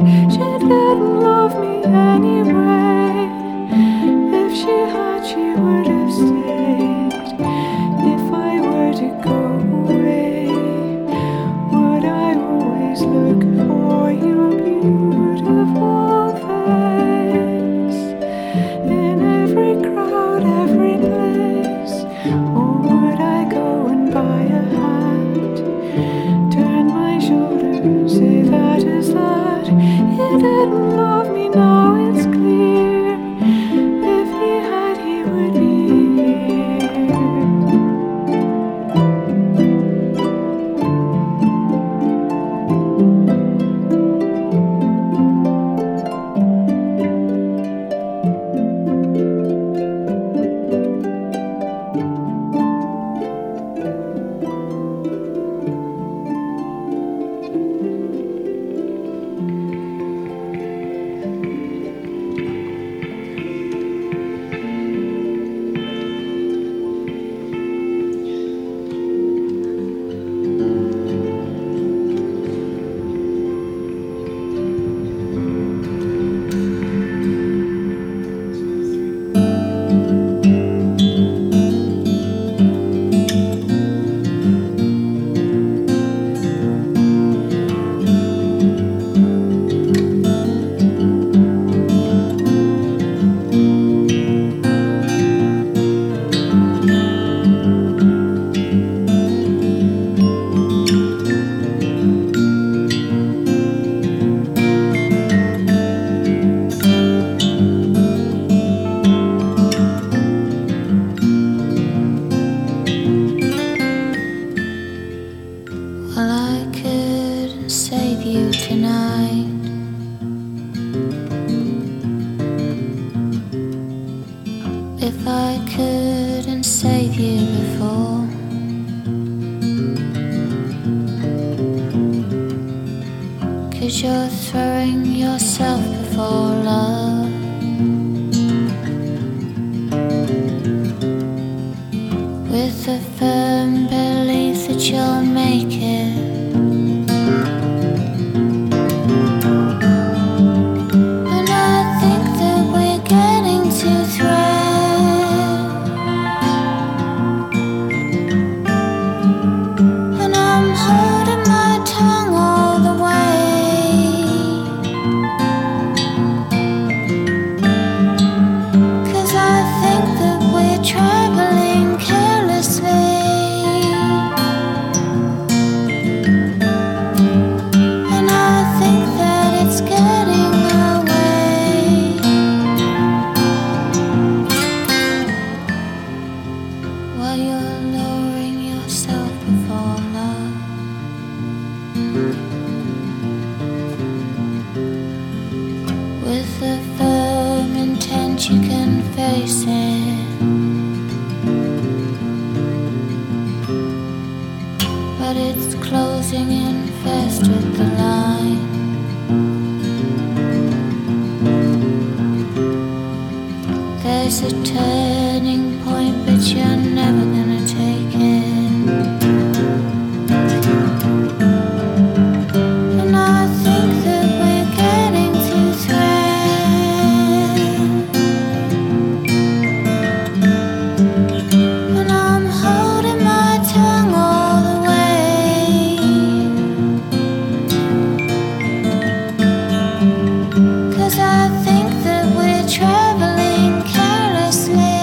she didn't love me anyway. If she had, she would have stayed. If I were to go away, would I always look for your beautiful face in every crowd, every place? Or would I go and buy a hat, turn my shoulders, say that is that? He didn't love me, now it's clear. If he had, he would be here. Well, I couldn't save you tonight. If I couldn't save you before, cause you're throwing yourself before love. With a firm belief that you'll make it. And I think that we're getting too thread. And I'm holding my tongue all the way. 'Cause I think that we're traveling carelessly. And I think that it's getting away. While you're lowering yourself before love. With a firm intent you can face it. But it's closing in fast with the line. There's a turning point, but you're never gonna take it. And I think that we're getting too thread. And I'm holding my tongue all the way. 'Cause I think that we're traveling carelessly.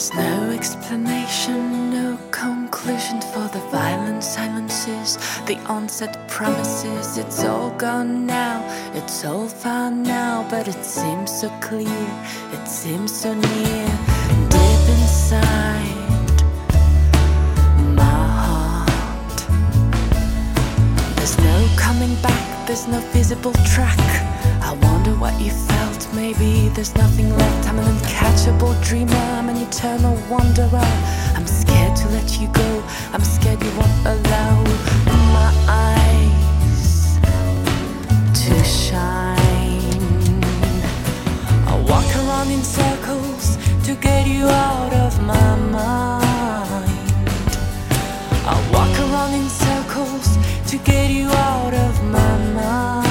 There's no explanation, no conclusion for the violent silences, the onset promises. It's all gone now, it's all fine now, but it seems so clear, it seems so near. Deep inside my heart, there's no coming back, there's no visible track. I wonder what you felt, maybe there's nothing left. I'm an uncatchable dreamer, I'm an eternal wanderer. I'm scared to let you go, I'm scared you won't allow my eyes to shine. I walk around in circles to get you out of my mind. I walk around in circles to get you out of my mind.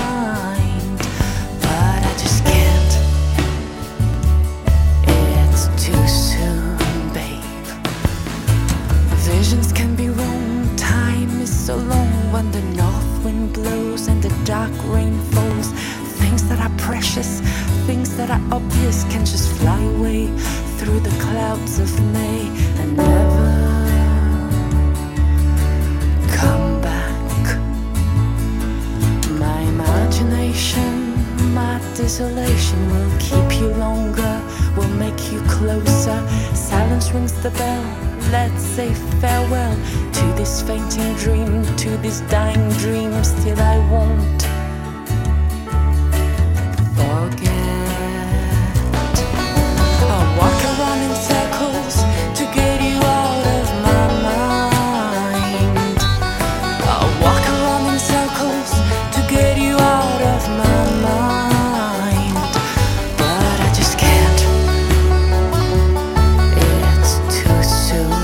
Visions can be wrong, time is so long when the north wind blows and the dark rain falls. Things that are precious, things that are obvious can just fly away through the clouds of May and never come back. My imagination, my desolation will keep you longer, will make you closer. Silence rings the bell, let's say farewell to this fainting dream, to this dying dream. Still I won't forget. I'll walk around in circles to get you out of my mind. I'll walk around in circles to get you out of my mind. But I just can't. It's too soon.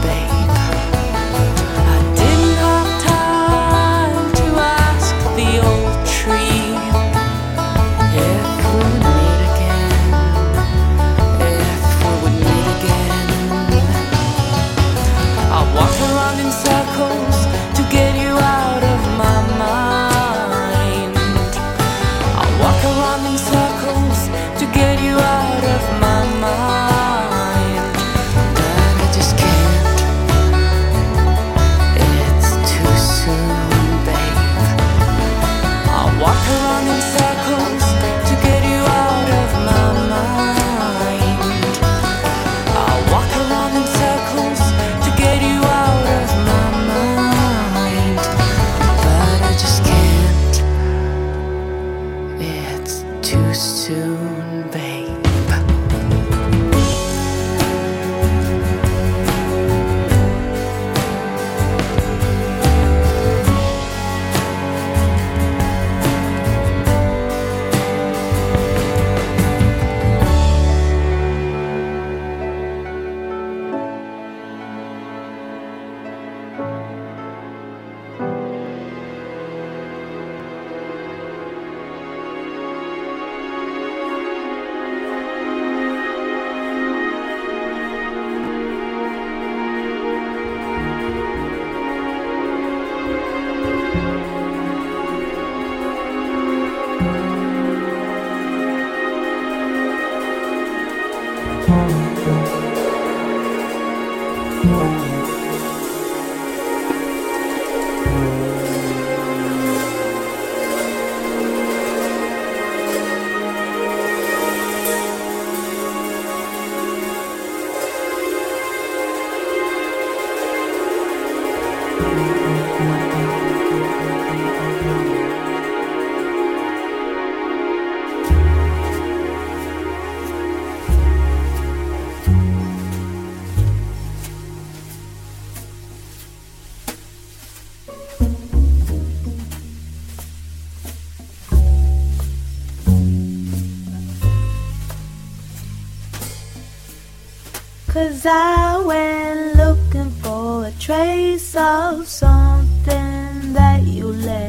Cause I went looking for a trace of something that you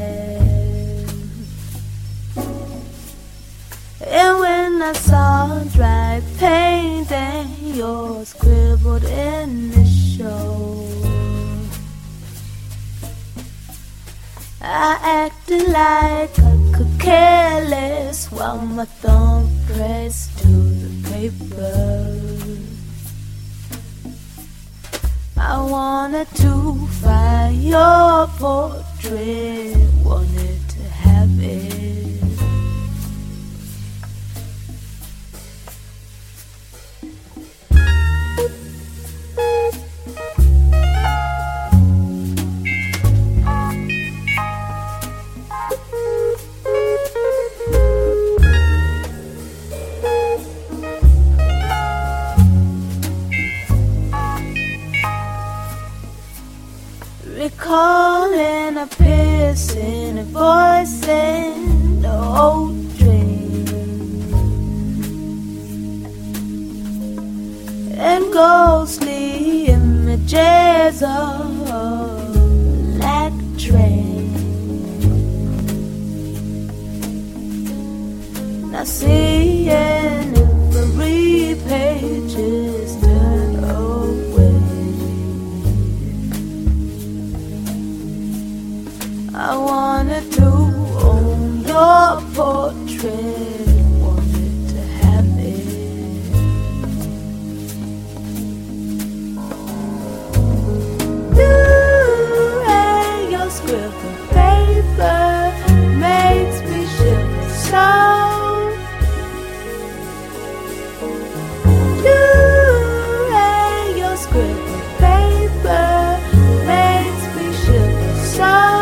left. And when I saw dry painting yours scribbled in the show, I acted like I could care less while my thumb pressed to the paper. wanted to find your portrait, wanted to have it. Recalling a piercing voice in the old dream, and ghostly images of black train. Now seeing every page is turned away. I wanted to own your portrait, wanted to have it. You and your scribbled paper makes me shiver so. You and your scribbled paper makes me shiver so.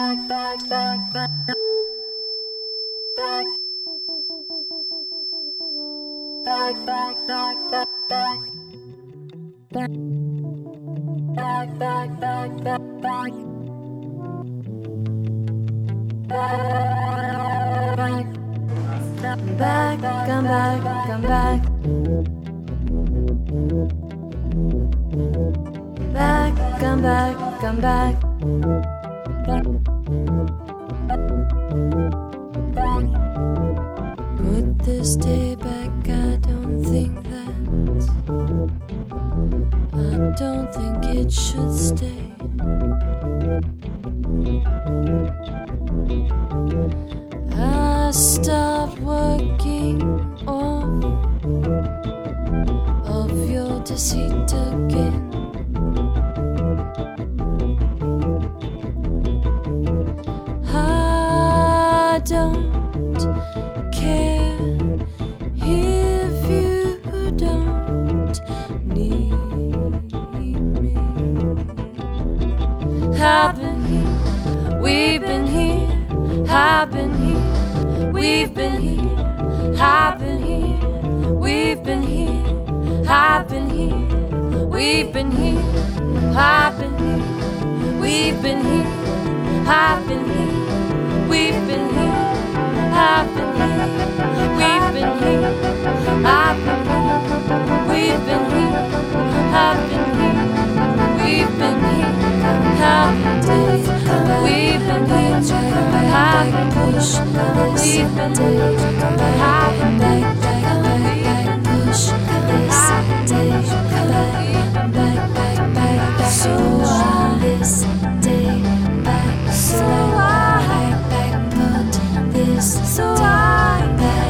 Put this day back, I don't think it should stay. I start working off of your deceit again. I don't care if you don't need me. I've been here, we've been here. I've been here, we've been here. I've been here, we've been here. I've been here, we've been here. I've been here, we've been here. I've been here, we've been here. I've been here, we've been here. I've been here, we've been here. I've been here, we've been here. I've been here, we've been here. I've been push, we've been here. I've been back, push this day, back. So I this day back. So I put this. So I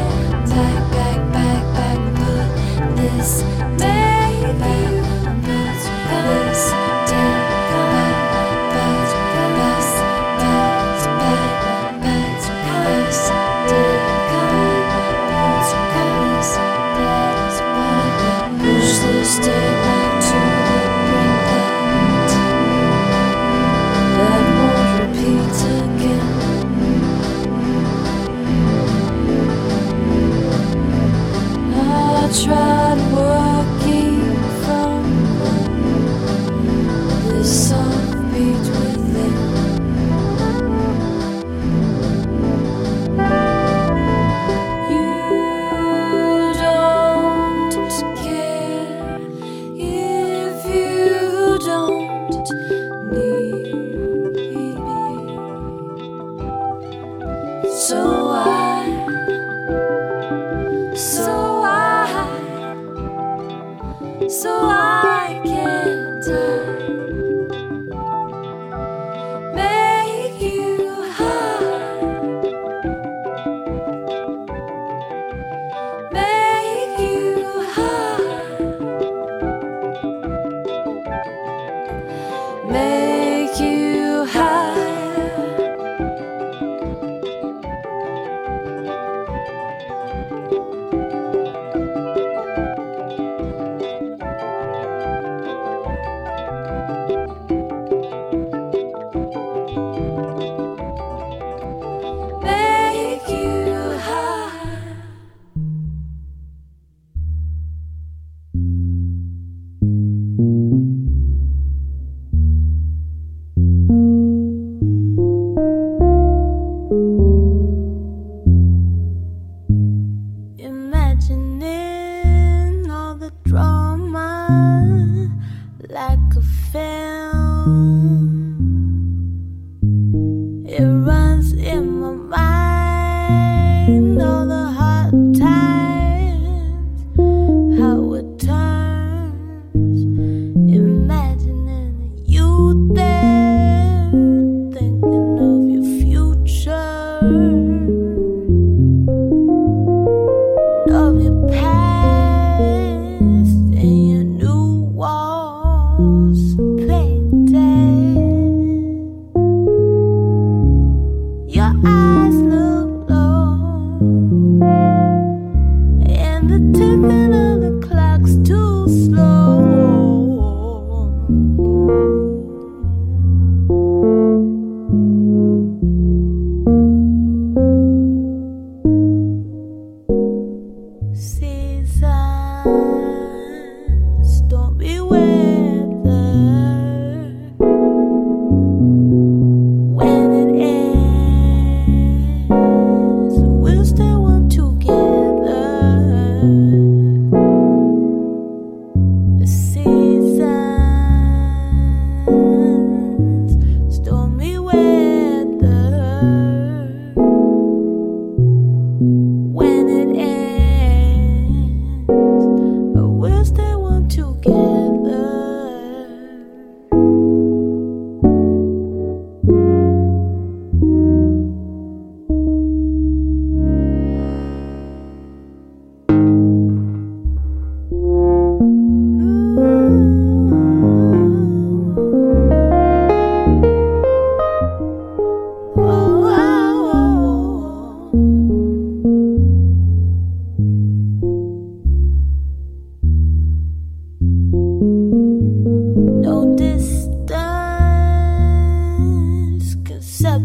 back, put this day you put this day push this day back to the brink that won't repeat again. I tried working from this soft beat within. You don't care if you don't need me. So I can't make you high, make you high, make you high. Imagining all the drama like a film. It runs in my mind, all the hard times, how it turns. Imagining you there, thinking of your future, of your past and your new walls painted. Your eyes look low, and the ticking of the clock's too slow. seasons, stormy weather. When it ends, we'll stay warm together. Seasons, stormy weather. When it ends, we'll stay warm together. No distance can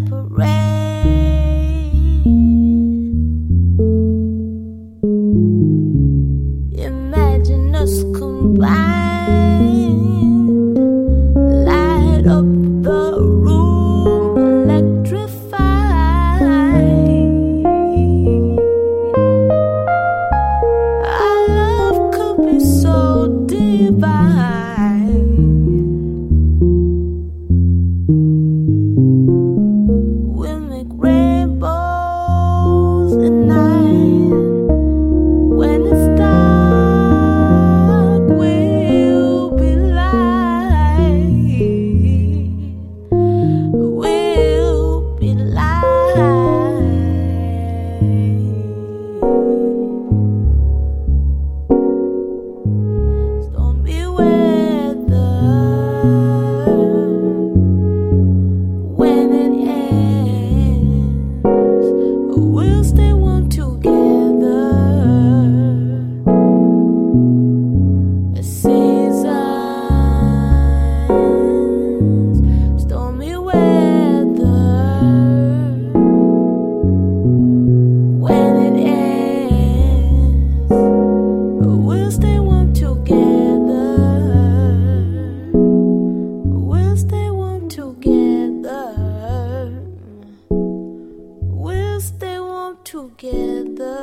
separate. Imagine us combined, light up the room, electrified. Our love could be so divine. We'll make rainbows at night. When it's dark, we'll be light. We'll be light. Stormy weather. When it ends, we'll stay warm together. Seasons, stormy weather. When it ends, we'll stay warm together. We'll stay warm together. We'll stay warm together.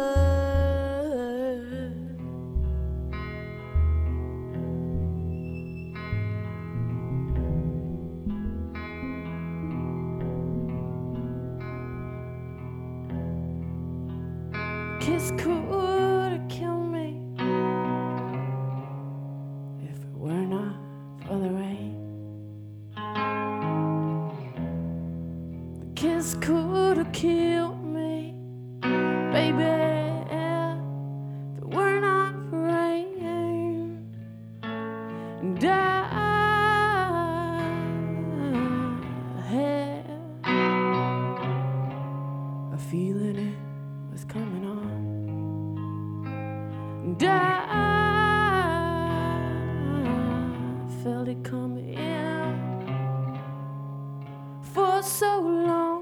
Kiss could kill me if it were not for the rain. The kiss could have killed me, baby, if it were not for rain. And I had a feeling it was coming on. And I felt it coming in for so long.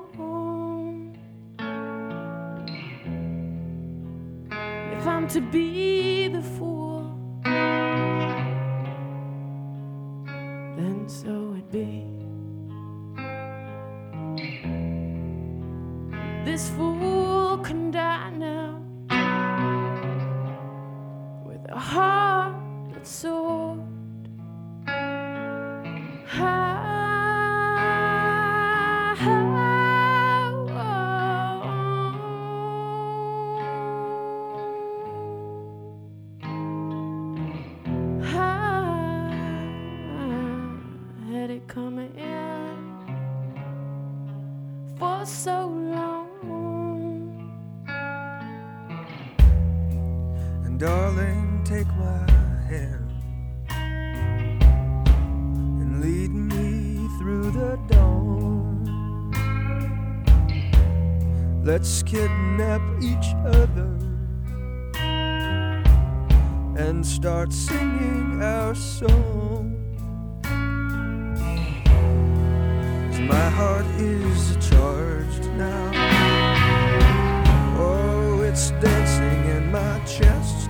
If I'm to be the fool, then so it be. This fool can die now with a heart that's soared high. Had it coming in for so long. And darling, take my hand and lead me through the dawn. Let's kidnap each other and start singing our song. 'Cause my heart is charged now. Oh, it's dancing in my chest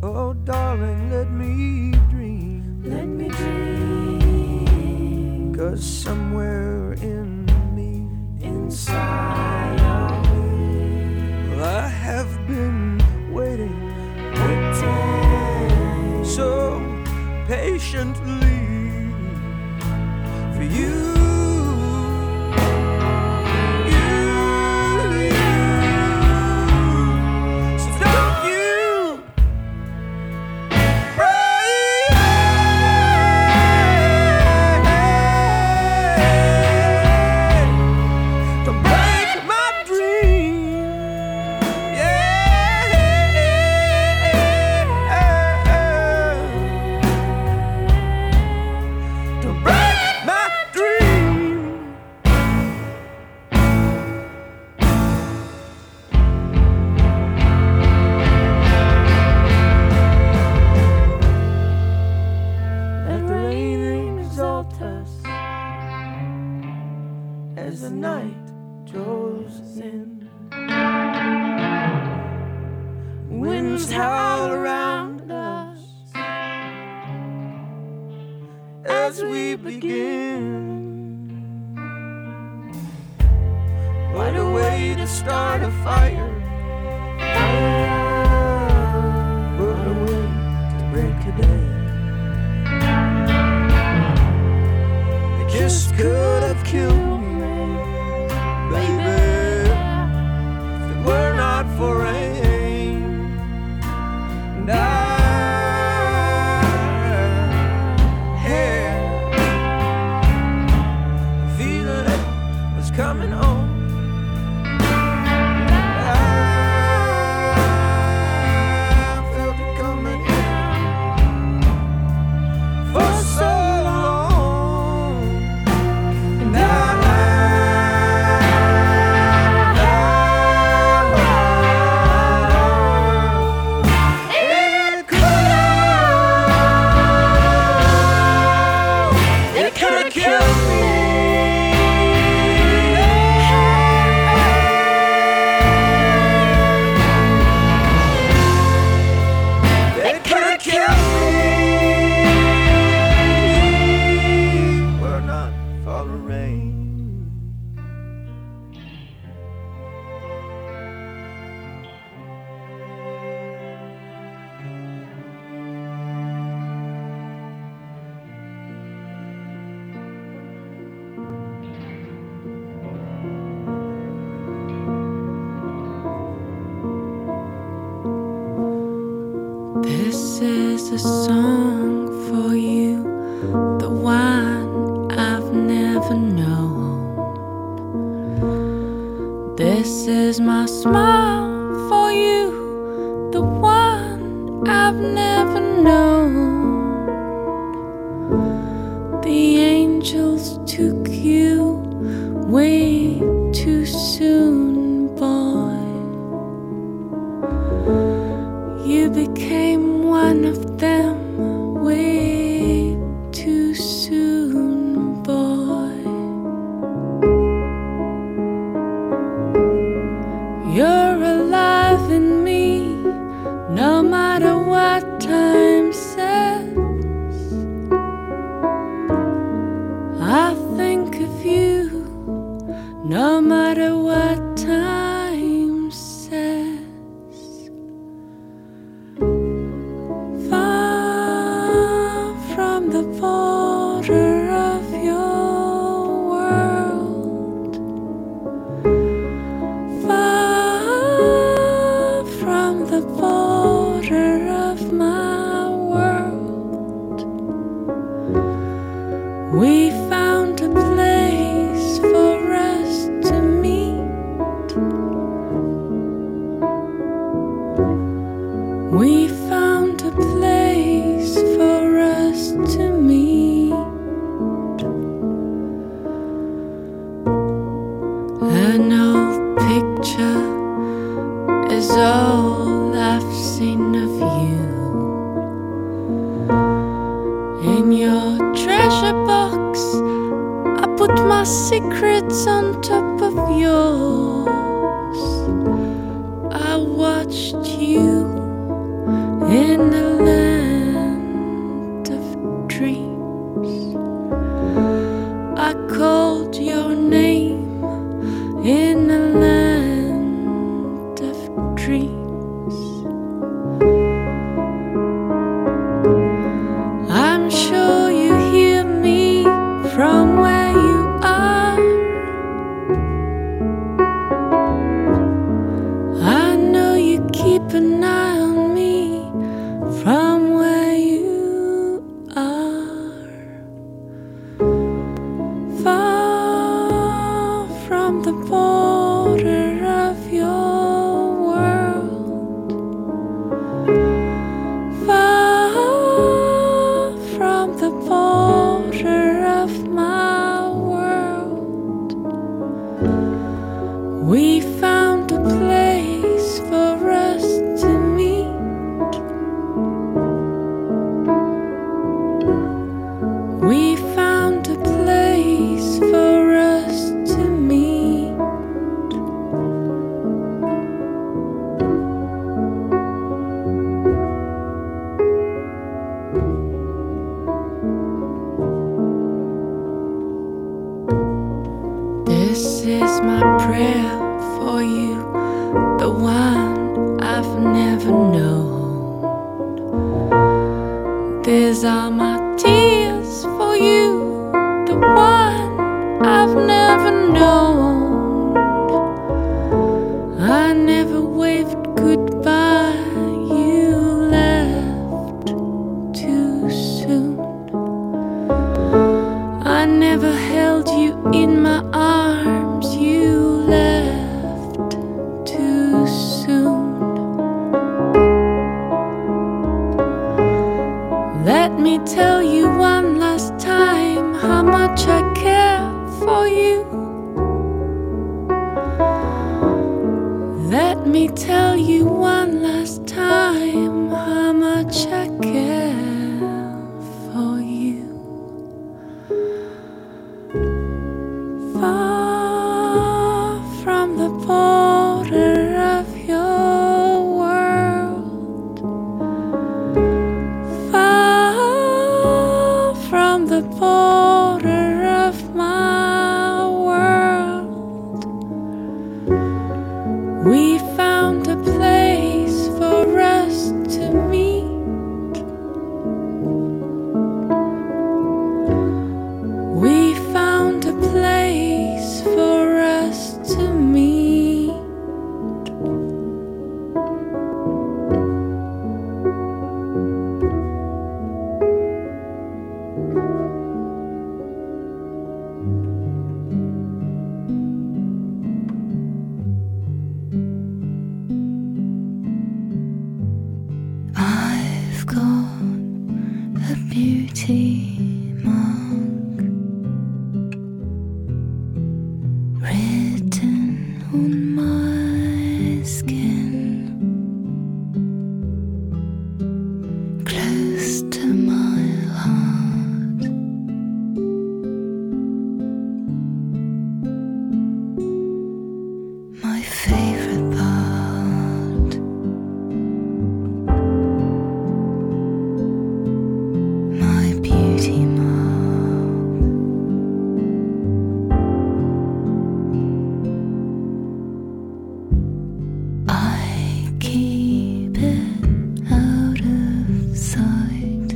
Oh, darling, let me dream. Let me dream. 'Cause somewhere in me, Inside of me, well, I have been waiting so patiently for you. As the night draws in, winds howl around us as we begin. What a way to start a fire! What a way to break a day! The kiss could have killed me, baby, if it were not for rain. And I had a feeling it was coming on. And I felt it coming for so long. And This is a song for you, the one I've never known. This is my smile for you, the one I've never known. The angels took you way too soon, boy. You became one of them way too soon, boy. You're alive in me, no matter what time says. I think of you, no matter what time says. From the border of your world, far from the border of my world, we found a place for us to meet. We found a place for us to meet. An old picture is all I've seen of you. In your treasure box, I put my secrets on top of yours. I watched you I'm sure you hear me from where you are. I know you keep an eye on me from where you are. Far from the border of your world, far from the border of my world, we found a place for us to meet. We found a place for us to meet. This is my prayer for you, the one I've never known. These are my tears for you, the one I've never known. I never waved goodbye, you left too soon. I never held you in my arms, you left too soon. Let me tell you one last time how much I care for you. Let me tell you one last time how much I care for you. Far from the border of your world, far from the border of my world, we found a place for us to meet. We found a place for us to meet. I've got a beauty mark written on my skin, close to my heart. My favorite part, my beauty mark. I keep it out of sight,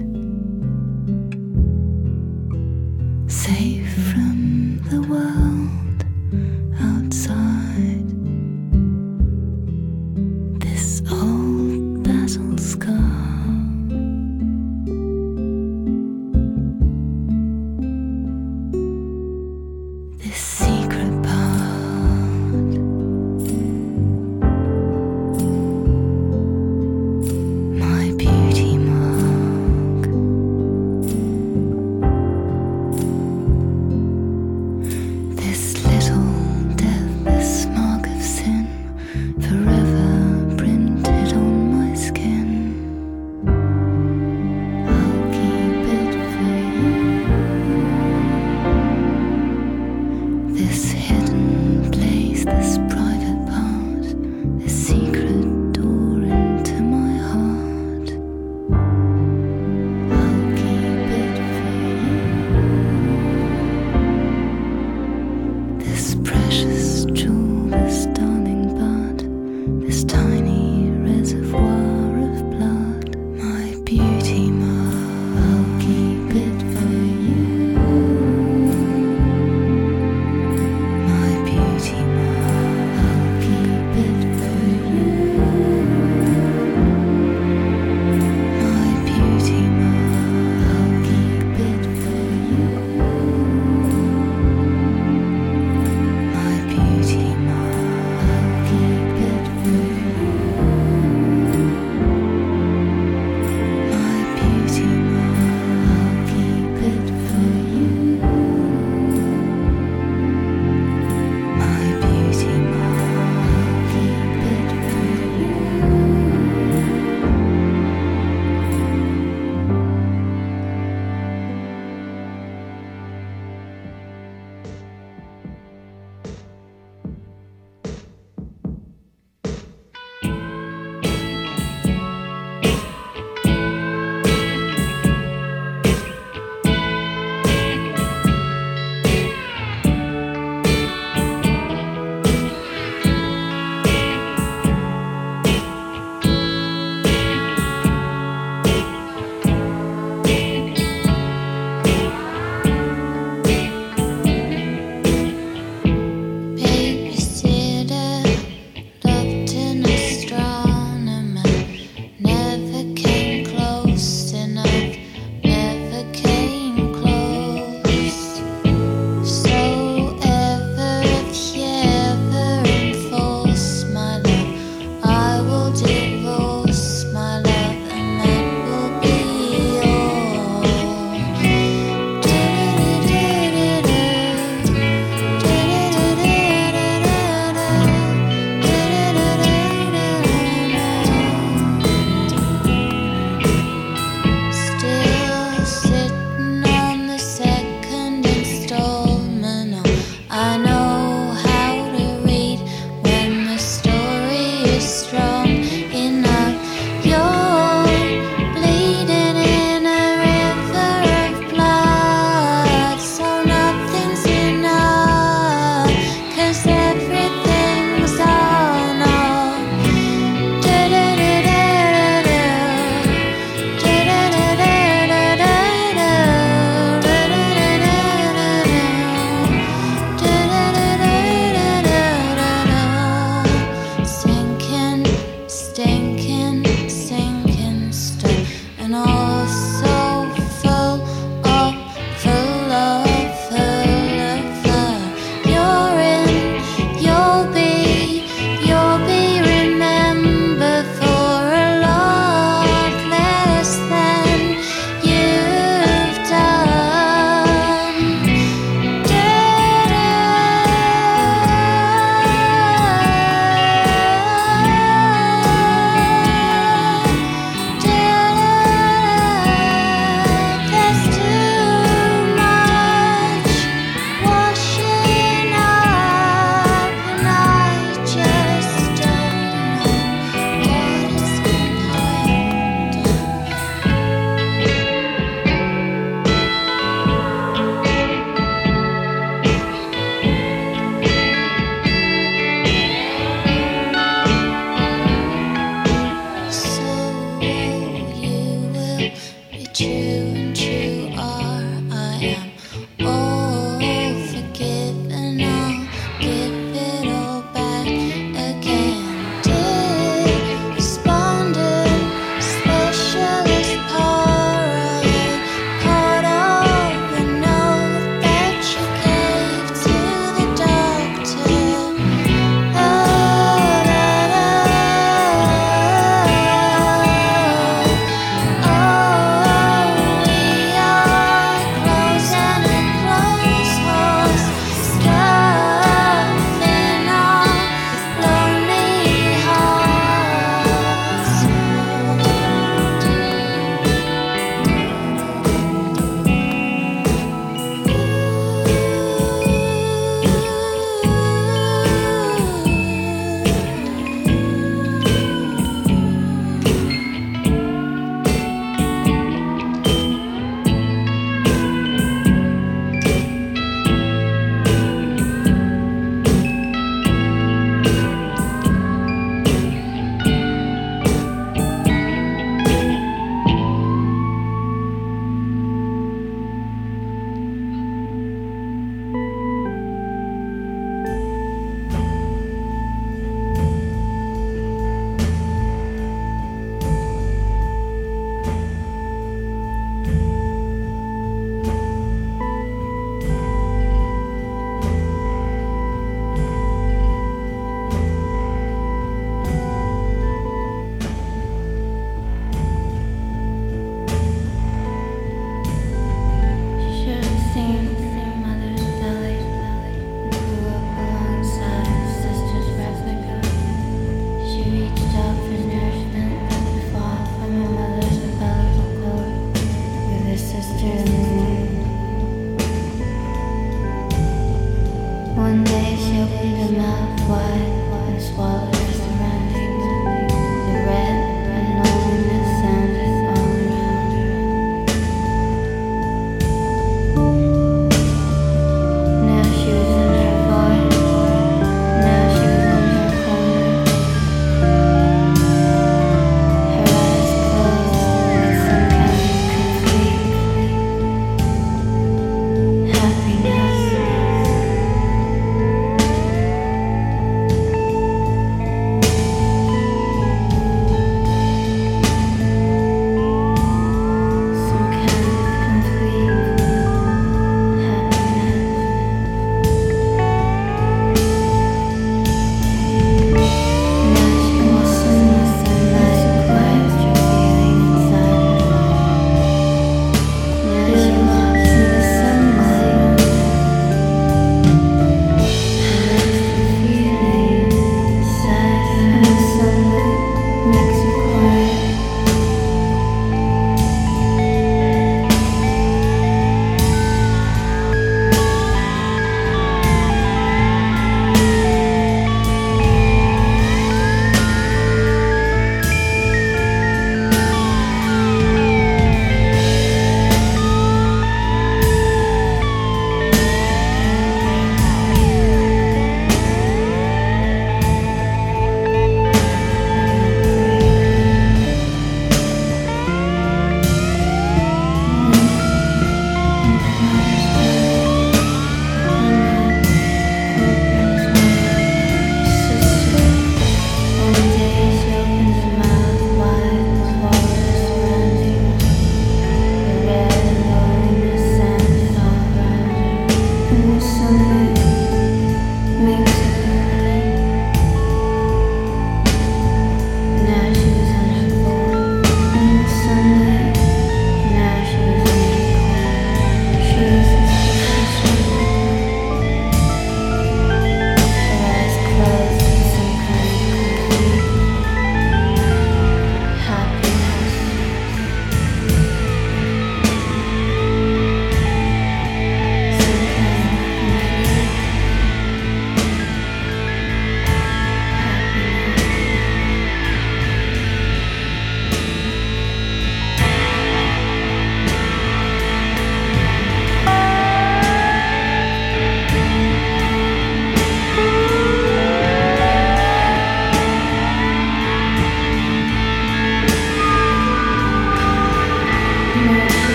safe from the world outside. This old battle scar, this secret part, my beauty mark. This little deathless mark of sin, forever printed on my skin.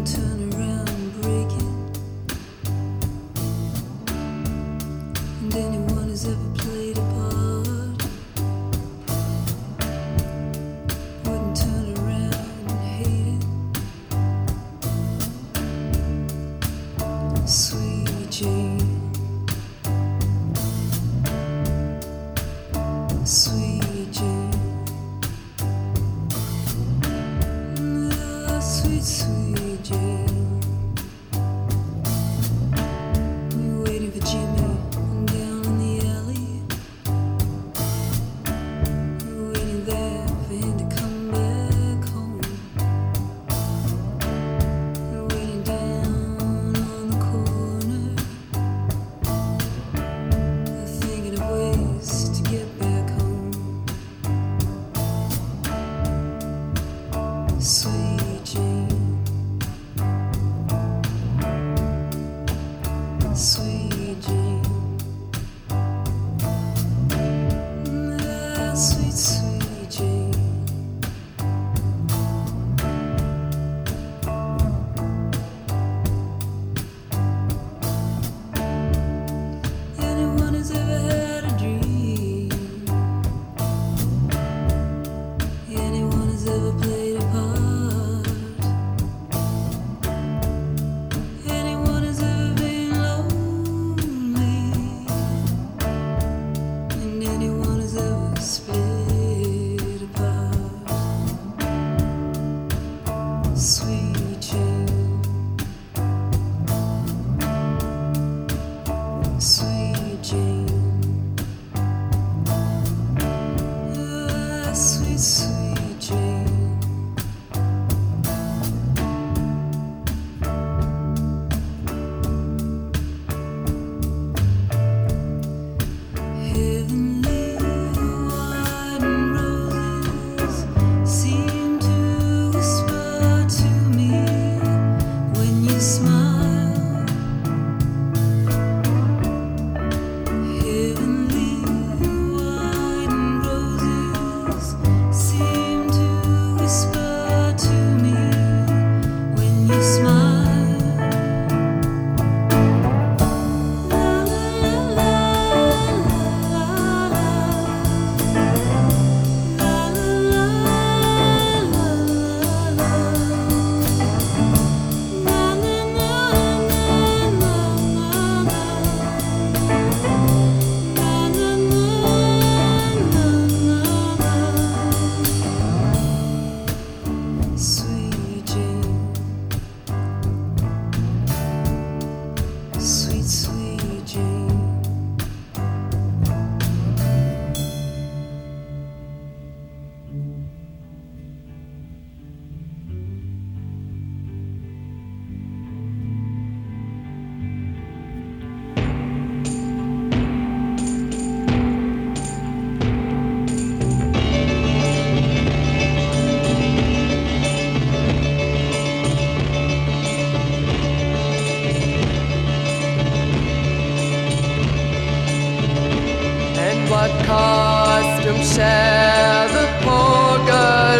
shall the poor girl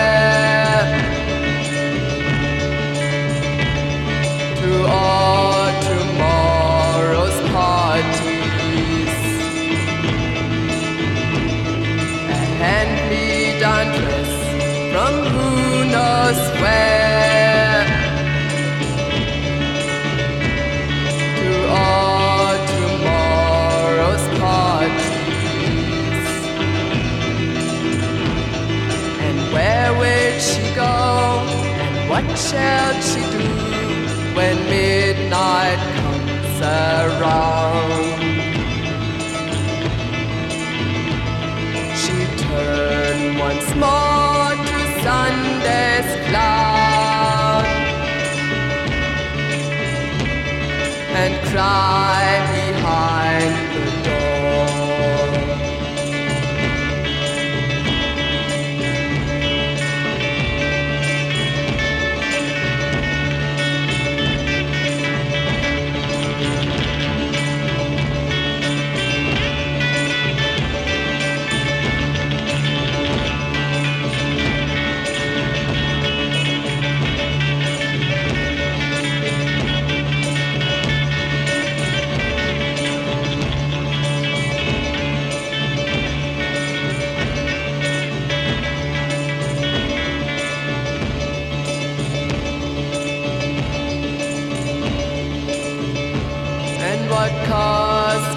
wear to all tomorrow's parties? A hand-me-down dress from who knows where, to all tomorrow's parties. Where will she go, and what shall she do when midnight comes around? She'll turn once more to Sunday's cloud and cry behind the door.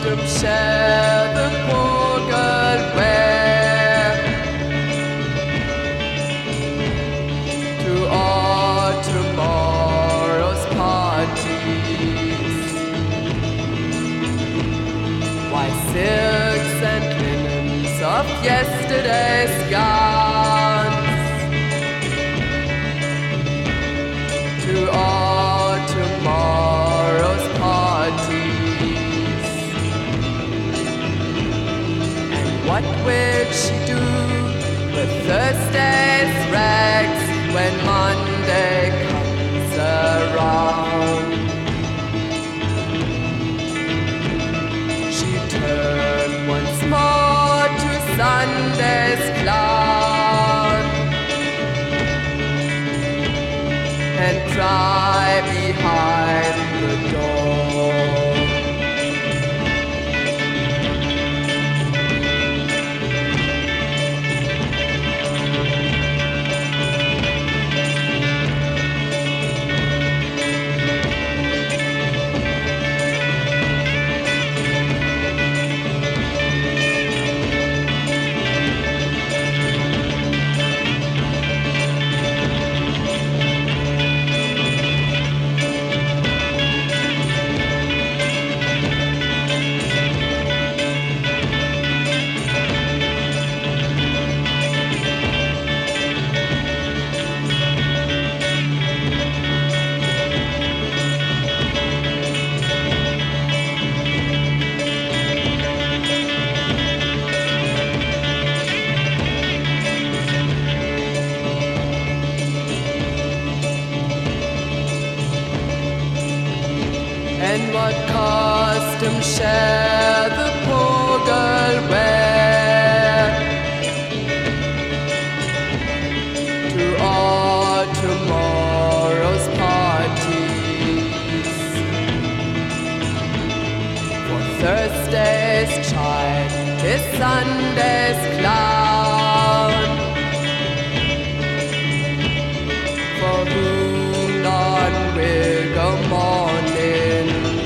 costume shall the poor girl wear to all tomorrow's parties? Why, silks and linens of yesterday's gowns to all tomorrow's parties. And what will she do with Thursday's rags when Monday comes around? She turned once more to Sunday's clown and cry behind the door. And what costume shall the poor girl wear to all tomorrow's parties? For Thursday's child is Sunday's clown, for whom none will go mourning.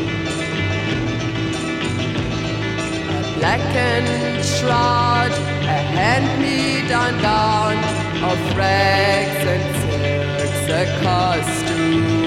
Blackened shroud, a hand-me-down gown of rags and silks, a costume